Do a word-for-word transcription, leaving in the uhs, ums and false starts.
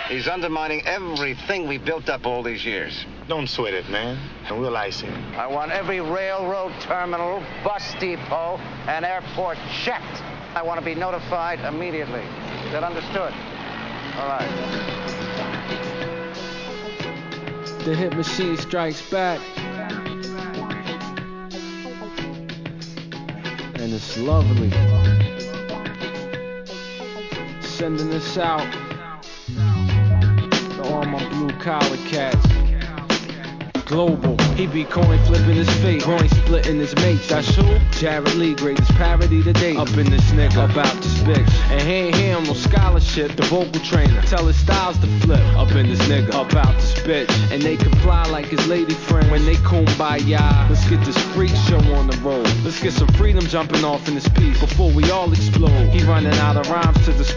He's undermining everything we built up all these years. Don't sweat it, man. And we'll ice him. I want every railroad terminal, bus depot, and airport checked. I want to be notified immediately. Is that understood? All right. The hit machine strikes back. And it's lovely. Sending this out to all my blue collar cats. Global, he be coin flipping his fate, groin splitting his mates. That's who? Jared Lee, greatest parody to date. Up in this nigga, about this bitch. And he ain't here on no scholarship, the vocal trainer. Tell his styles to flip. Up in this nigga, about this bitch. And they comply like his lady friend when they kumbaya. Let's get this freak show on the road. Let's get some freedom jumping off in this piece before we all explode. He running out of rhymes to this